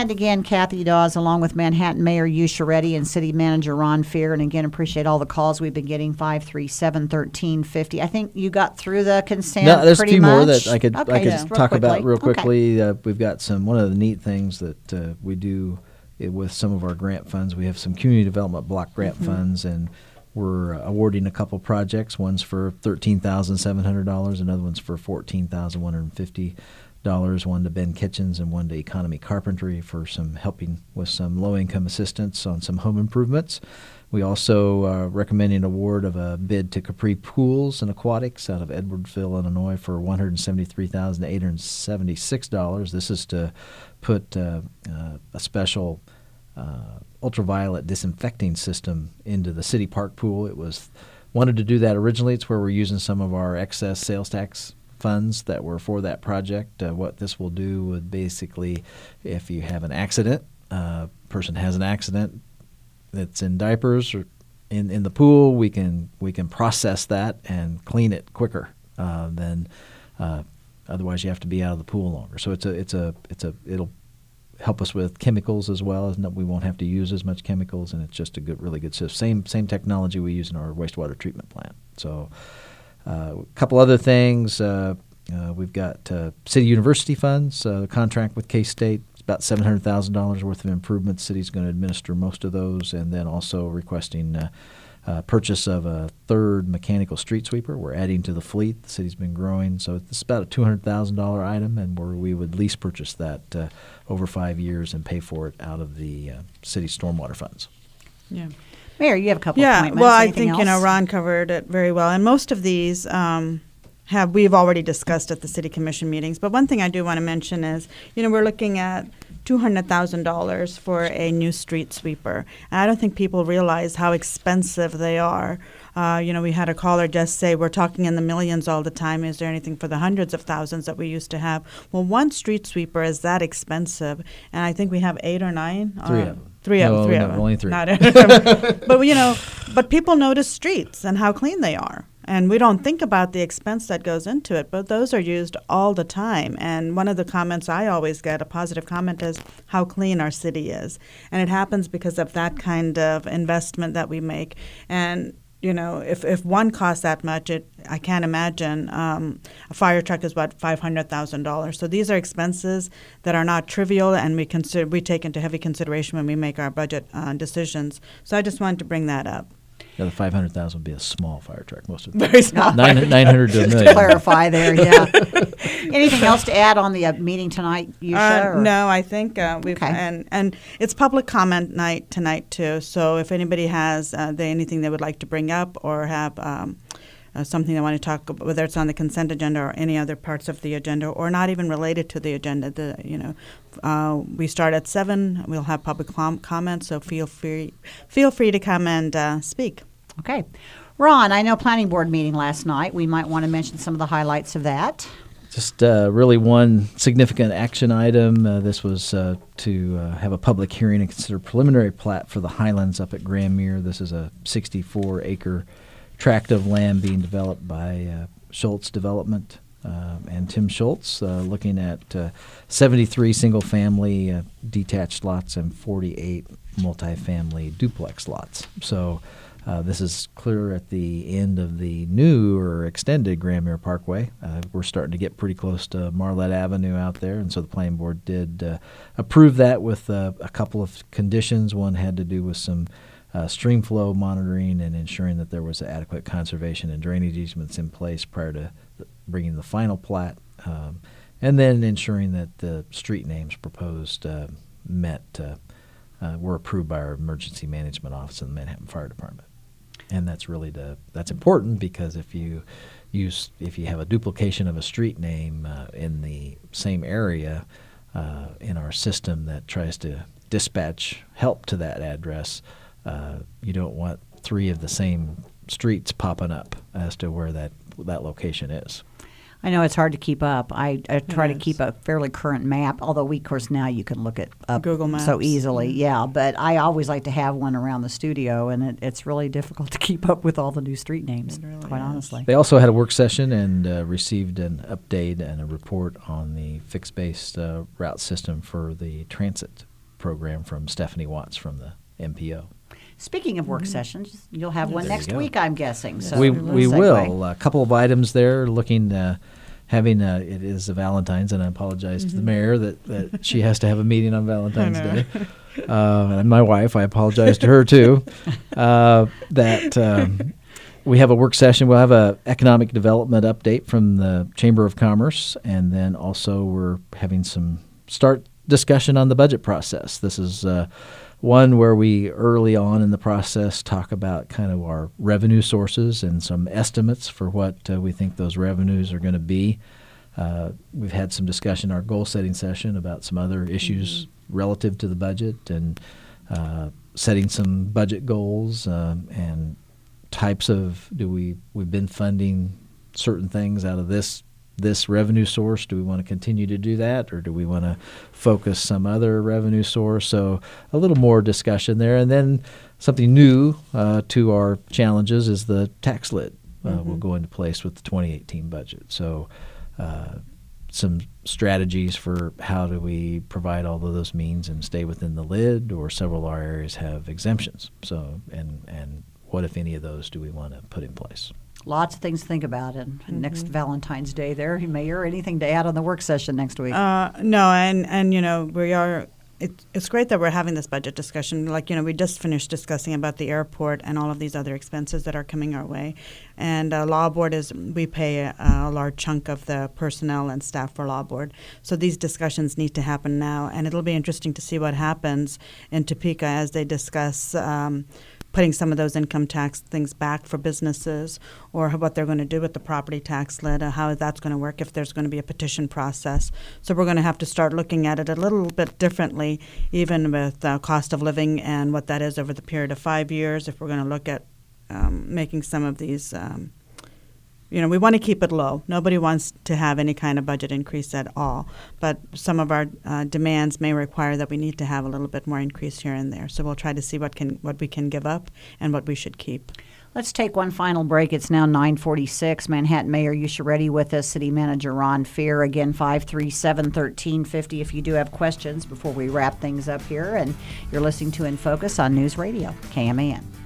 And again, Kathy Dawes, along with Manhattan Mayor Hugh Chiaretti and City Manager Ron Fear. And again, appreciate all the calls we've been getting, 537-1350. I think you got through the consent No, there's a pretty few much. more that I could just real talk about quickly. real quickly. Okay. We've got one of the neat things that we do with some of our grant funds. We have some community development block grant funds, and we're awarding a couple projects. One's for $13,700, another one's for $14,150. One to Ben Kitchens and one to Economy Carpentry for some helping with some low-income assistance on some home improvements. We also are recommending an award of a bid to Capri Pools and Aquatics out of Edwardsville, Illinois for $173,876. This is to put a special ultraviolet disinfecting system into the city park pool. It was wanted to do that originally. It's where we're using some of our excess sales tax funds that were for that project. What this will do would basically, if you have an accident, person has an accident that's in diapers or in the pool, we can process that and clean it quicker than otherwise you have to be out of the pool longer. So it'll help us with chemicals as well. We won't have to use as much chemicals, and it's just a really good system. Same technology we use in our wastewater treatment plant. So a couple other things. We've got City University funds, contract with K-State. It's about $700,000 worth of improvements. City's going to administer most of those, and then also requesting purchase of a third mechanical street sweeper. We're adding to the fleet. The city's been growing, so it's about a $200,000 item, and we would lease purchase that over 5 years and pay for it out of the city stormwater funds. Yeah. Mayor, you have a couple of Yeah, appointments. well, I Anything think, else? Ron covered it very well. And most of these we've already discussed at the city commission meetings. But one thing I do want to mention is, we're looking at $200,000 for a new street sweeper. And I don't think people realize how expensive they are. We had a caller just say, we're talking in the millions all the time. Is there anything for the hundreds of thousands that we used to have? Well, one street sweeper is that expensive. And I think we have 8 or 9. Three of them. Three of No, them. only 3. But people notice streets and how clean they are. And we don't think about the expense that goes into it, but those are used all the time. And one of the comments I always get, a positive comment, is how clean our city is. And it happens because of that kind of investment that we make. And if one costs that much, I can't imagine. A fire truck is about $500,000. So these are expenses that are not trivial, and we take into heavy consideration when we make our budget decisions. So I just wanted to bring that up. Yeah, the $500,000 would be a small fire truck. Most of Very small. 900 to a Just million. to clarify there, yeah. Anything else to add on the meeting tonight, Yusha? No, I think we've Okay. and it's public comment night tonight too. So if anybody has anything they would like to bring up or have something they want to talk about, whether it's on the consent agenda or any other parts of the agenda, or not even related to the agenda, we start at 7. We'll have public comments, so feel free to come and speak. Okay. Ron, I know planning board meeting last night. We might want to mention some of the highlights of that. Just really one significant action item. This was to have a public hearing and consider preliminary plat for the Highlands up at Grandmere. This is a 64-acre tract of land being developed by Schultz Development and Tim Schultz, looking at 73 single-family detached lots and 48 multifamily duplex lots. So this is clear at the end of the new or extended Grandmere Parkway. We're starting to get pretty close to Marlette Avenue out there, and so the planning board did approve that with a couple of conditions. One had to do with some stream flow monitoring and ensuring that there was adequate conservation and drainage easements in place prior to bringing the final plat, and then ensuring that the street names proposed were approved by our emergency management office in the Manhattan Fire Department. And that's really that's important, because if you have a duplication of a street name in the same area in our system that tries to dispatch help to that address, you don't want 3 of the same streets popping up as to where that location is. I know it's hard to keep up. I try to keep a fairly current map, although of course, now you can look it up Google Maps. so easily. Yeah, but I always like to have one around the studio, and it's really difficult to keep up with all the new street names, quite honestly. They also had a work session and received an update and a report on the fixed-based route system for the transit program from Stephanie Watts from the MPO. Speaking of work sessions, you'll have one There you next go. week, I'm guessing. So we segue. will. A couple of items there looking, having, it is a Valentine's, and I apologize to the mayor that she has to have a meeting on Valentine's Day. And my wife, I apologize to her too, we have a work session. We'll have a economic development update from the Chamber of Commerce, and then also we're having some start discussion on the budget process. This is one where we early on in the process talk about kind of our revenue sources and some estimates for what we think those revenues are going to be. We've had some discussion in our goal setting session about some other issues relative to the budget and setting some budget goals and types of we've been funding certain things out of this revenue source. Do we want to continue to do that, or do we want to focus some other revenue source? So a little more discussion there. And then something new to our challenges is the tax lid will go into place with the 2018 budget. So some strategies for how do we provide all of those means and stay within the lid, or several of our areas have exemptions. So and what, if any of those, do we want to put in place? Lots of things to think about. And next Valentine's Day there, Mayor, anything to add on the work session next week? No, and we are. It's great that we're having this budget discussion. We just finished discussing about the airport and all of these other expenses that are coming our way. And Law Board we pay a large chunk of the personnel and staff for Law Board. So these discussions need to happen now. And it'll be interesting to see what happens in Topeka as they discuss putting some of those income tax things back for businesses, or what they're going to do with the property tax lid, how that's going to work, if there's going to be a petition process. So we're going to have to start looking at it a little bit differently, even with cost of living and what that is over the period of 5 years, if we're going to look at making some of these we want to keep it low. Nobody wants to have any kind of budget increase at all. But some of our demands may require that we need to have a little bit more increase here and there. So we'll try to see what we can give up and what we should keep. Let's take one final break. It's now 9:46. Manhattan Mayor Ushareddy with us, City Manager Ron Fear. Again, 537-1350 if you do have questions before we wrap things up here. And you're listening to In Focus on News Radio, KMAN.